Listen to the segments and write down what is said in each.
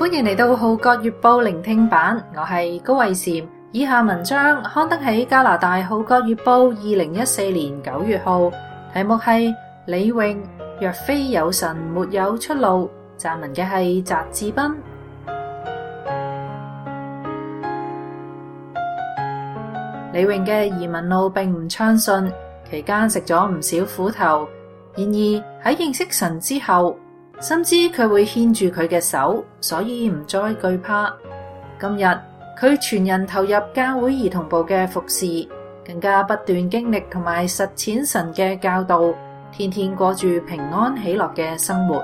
歡迎嚟到《號角月報》聆聽版，我係高慧嬋。以下文章刊登喺加拿大《號角月報》2014年9月號，題目係李詠若非有神沒有出路，撰文嘅係翟志斌。李詠嘅移民路並唔暢順，期間食咗唔少苦頭。然而喺認識神之後，深知佢會牽住佢嘅手，所以唔再懼怕。今日佢全人投入教會兒童部嘅服侍，更加不斷經歷同埋實踐神嘅教導，天天過住平安喜樂嘅生活。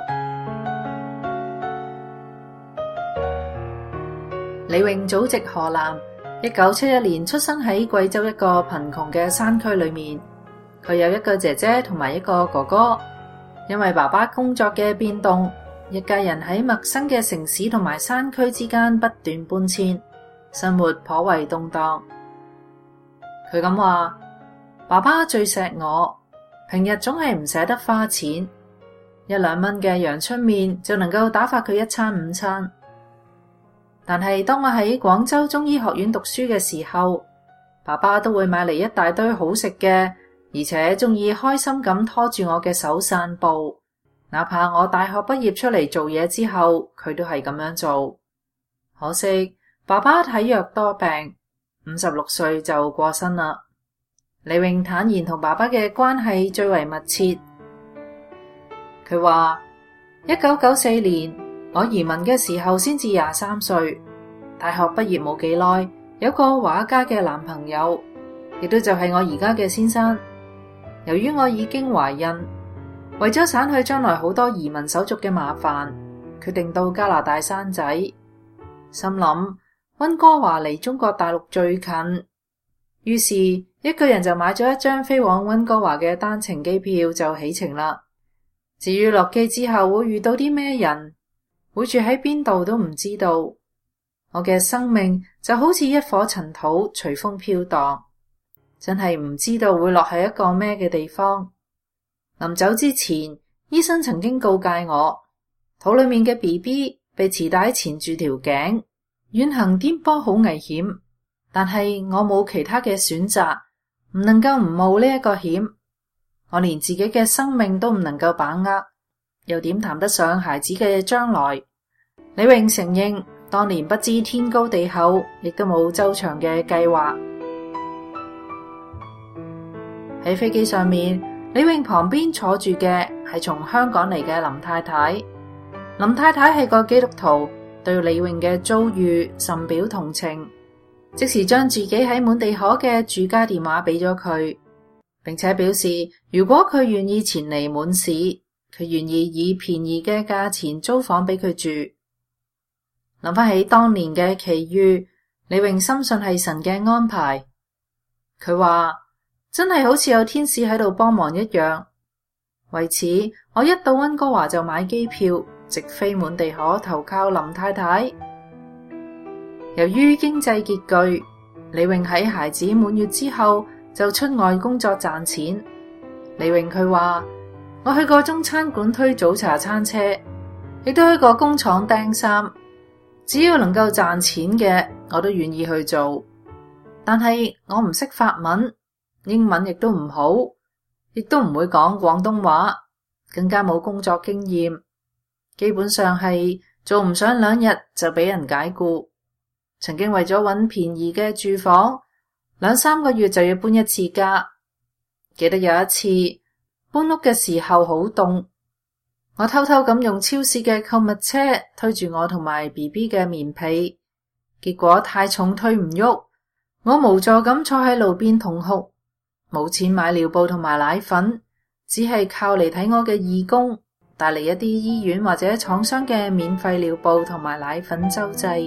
李詠祖籍河南，1971年出生喺貴州一個貧窮嘅山區裏面。佢有一個姐姐同埋一個哥哥。因為爸爸工作嘅變動，一家人喺陌生嘅城市同埋山區之間不斷搬遷，生活頗為動盪。佢咁話：爸爸最錫我，平日總係唔捨得花錢，1-2蚊嘅陽春麵就能夠打發佢一餐午餐。但係當我喺廣州中醫學院讀書嘅時候，爸爸都會買嚟一大堆好食嘅，而且鍾意開心咁拖住我嘅手散步，哪怕我大學畢業出嚟做嘢之後，佢都係咁樣做。可惜爸爸體弱多病，56歲就過身啦。李詠坦言同爸爸嘅關係最為密切。佢話：1994年我移民嘅時候先至23歲，大學畢業冇幾耐，有個畫家嘅男朋友，亦都就係我而家嘅先生。由於我已經懷孕，為咗省去將來好多移民手續嘅麻煩，決定到加拿大生仔。心諗溫哥華離中國大陸最近，於是一個人就買咗一張飛往溫哥華嘅單程機票就起程啦。至於落機之後會遇到啲咩人，會住喺邊度都唔知道。我嘅生命就好似一顆塵土隨風飄蕩，真係唔知道會落喺一個咩嘅地方。臨走之前，醫生曾經告誡我，肚裏面嘅 BB 被臍帶纏住條頸，遠行顛簸好危險。但係我冇其他嘅選擇，唔能夠唔冒呢一個險。我連自己嘅生命都唔能夠把握，又點談得上孩子嘅將來？李詠承認，當年不知天高地厚，亦都冇周詳嘅計劃。喺飛機上面，李詠旁邊坐住嘅係從香港嚟嘅林太太。林太太係個基督徒，對李詠嘅遭遇甚表同情，即時將自己喺滿地可嘅住家電話俾咗佢，並且表示如果佢願意前嚟滿市，佢願意以便宜嘅價錢租房俾佢住。諗翻起當年嘅奇遇，李詠深信係神嘅安排。佢話真係好似有天使喺度幫忙一樣。為此，我一到溫哥華就買機票，直飛滿地可投靠林太太。由於經濟拮據，李詠喺孩子滿月之後就出外工作賺錢。李詠佢話：我去過中餐館推早茶餐車，亦都去過工廠釘衫，只要能夠賺錢嘅，我都願意去做。但係我唔識法文。英文亦都唔好，亦都唔會講廣東話，更加冇工作經驗，基本上係做唔上2日就俾人解僱。曾經為咗揾便宜嘅住房，2-3個月就要搬一次家。記得有一次搬屋嘅時候好凍，我偷偷咁用超市嘅購物車推住我同埋 BB 嘅棉被，結果太重推唔喐，我無助咁坐喺路邊痛哭。冇錢買尿布同埋奶粉，只係靠嚟睇我嘅義工帶嚟一啲醫院或者廠商嘅免費尿布同埋奶粉周濟。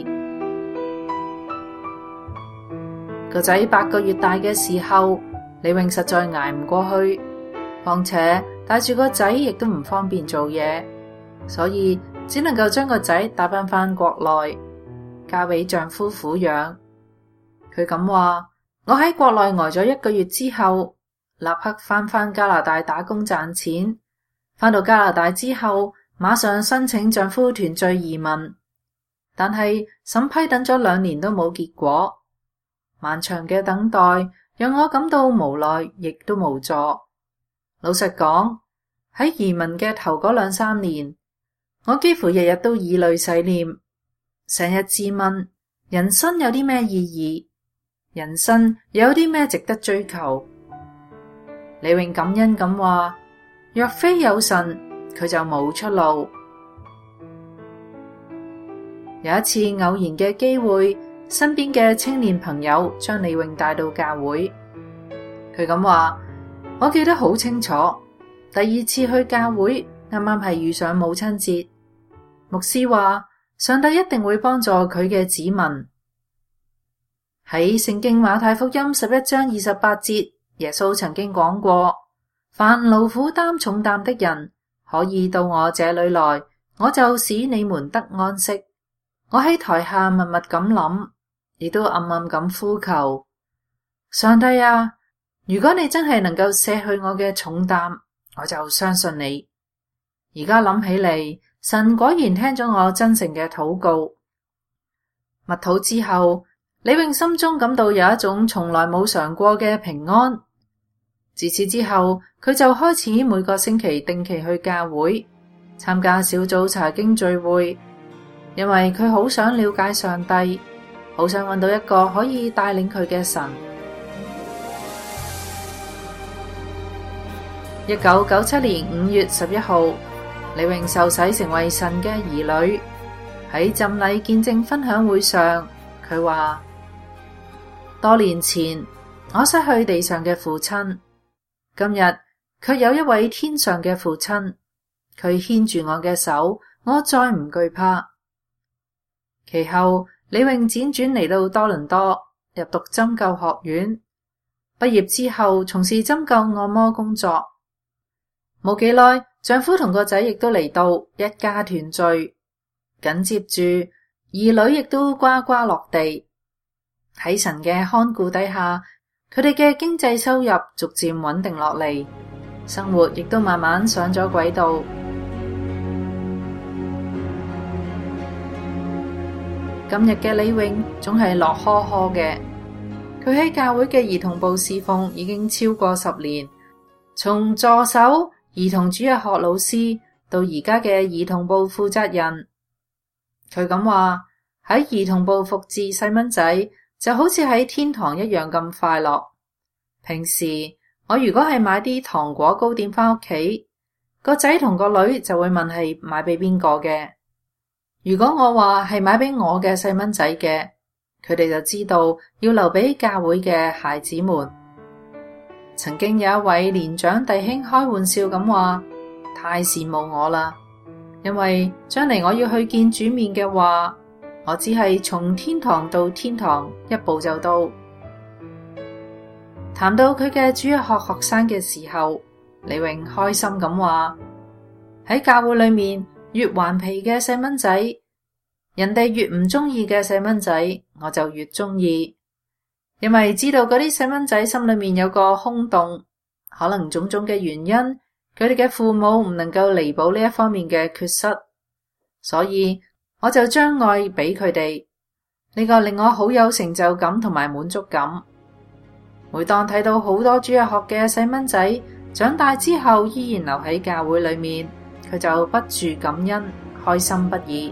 個仔8個月大嘅時候，李詠實在捱唔過去，況且帶住個仔亦都唔方便做嘢，所以只能夠將個仔帶返國內，交俾丈夫撫養。佢咁話：我喺國內呆咗1個月之後，立刻返加拿大打工賺錢。返到加拿大之後，馬上申請丈夫團聚移民。 但係審批等咗2年都冇結果。漫長嘅等待讓我感到無奈，亦都無助。老實講，喺移民嘅頭嗰2-3年，我幾乎日日都以淚洗臉，成日自問人生有啲咩意義，人生有啲咩值得追求。李穎感恩咁話，若非有神，佢就冇出路。有一次偶然嘅機會，身邊嘅青年朋友將李穎帶到教會。佢咁話，我記得好清楚，第2次去教會啱啱係遇上母親節。牧師話上帝一定會幫助佢嘅子民。喺聖經馬太福音11章28節，耶穌曾經講過，凡勞苦擔重擔的人，可以到我這裏來，我就使你們得安息。我喺台下默默咁諗，亦都暗暗咁呼求，上帝啊，如果你真係能夠卸去我嘅重擔，我就相信你。而家諗起嚟，神果然聽咗我真誠嘅禱告。默禱之後，李穎心中感到有一種從來冇嘗過嘅平安。自此之後，佢就開始每個星期定期去教會參加小組查經聚會，因為佢好想了解上帝，好想揾到一個可以帶領佢嘅神。1997年5月11號，李穎受洗成為神嘅兒女。喺浸禮見證分享會上，佢話：多年前我失去地上嘅父親，今日卻有一位天上嘅父親，佢牽住我嘅手，我再唔懼怕。其後李穎輾轉嚟到多倫多，入讀針灸學院。畢業之後從事針灸按摩工作。冇幾耐，丈夫同個仔亦都嚟到，一家團聚。緊接住兒女亦都呱呱落地。喺神嘅看顧底下，佢哋嘅經濟收入逐漸穩定落嚟，生活亦都慢慢上咗軌道。今日嘅李穎總係樂呵呵嘅。佢喺教會嘅兒童部侍奉已經超過10年，從助手、兒童主日學老師到而家嘅兒童部負責人。佢咁話，喺兒童部服侍細蚊仔就好似喺天堂一樣咁快樂。平時我如果係買啲糖果糕點返屋企，個仔同個女就會問係買俾邊個嘅。如果我話係買俾我嘅細蚊仔嘅，佢哋就知道要留俾教會嘅孩子們。曾經有一位年長弟兄開玩笑咁話，太羨慕我啦，因為將嚟我要去見主面嘅話，我只係從天堂到天堂一步就到。談到佢嘅主日學學生嘅時候，李穎開心咁話，喺教會裏面越頑皮嘅細蚊仔，人哋越唔中意嘅細蚊仔，我就越中意，因為知道嗰啲細蚊仔心裏面有個空洞，可能種種嘅原因，佢哋嘅父母唔能夠彌補呢一方面嘅缺失，所以我就將愛俾佢哋。呢個令我好有成就感同埋滿足感。每當睇到好多主日學嘅細蚊仔長大之後依然留喺教會裏面，佢就不住感恩，開心不已。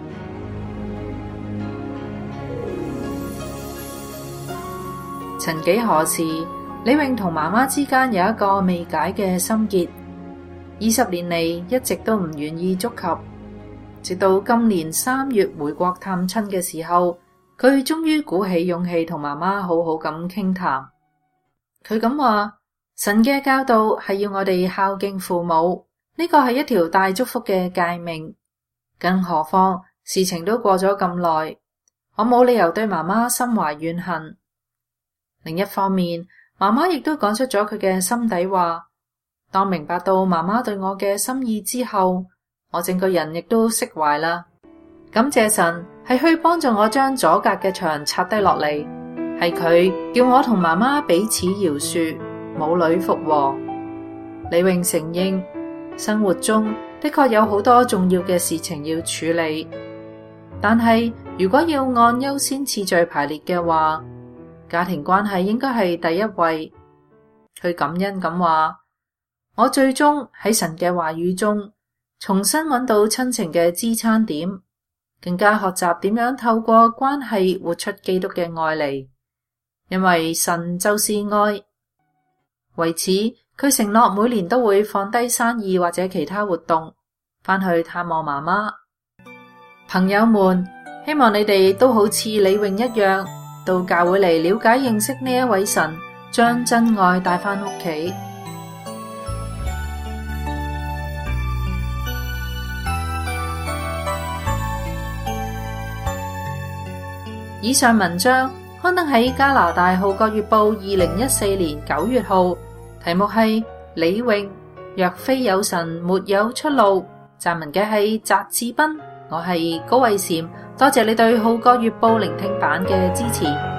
曾幾何時，李穎同媽媽之間有一個未解嘅心結，20年嚟一直都唔願意觸及。直到今年3月回國探親嘅時候，佢終於鼓起勇氣同媽媽好好咁傾談。佢咁話，神嘅教導係要我哋孝敬父母，呢個係一條大祝福嘅誡命。更何況事情都過咗咁耐，我冇理由對媽媽心懷怨恨。另一方面，媽媽亦都講出咗佢嘅心底話。當明白到媽媽對我嘅心意之後，我整個人亦都釋懷啦。感謝神係去幫助我將阻隔嘅牆拆低落嚟，係佢叫我同媽媽彼此饒恕，母女復和。李穎承認生活中的確有好多重要嘅事情要處理，但係如果要按優先次序排列嘅話，家庭關係應該係第一位。佢感恩咁話：我最終喺神嘅話語中重新揾到親情嘅支撐點，更加學習點樣透過關係活出基督嘅愛嚟，因為神就是愛。為此，佢承諾每年都會放低生意或者其他活動，返去探望媽媽。朋友們，希望你哋都好似李穎一樣，到教會嚟了解認識呢一位神，將真愛帶返屋企。以上文章刊登喺加拿大《號角月報》2014年9月號，題目係李穎，若非有神，沒有出路。撰文嘅係翟志斌，我係高慧嬋，多謝你對《號角月報》聆聽版嘅支持。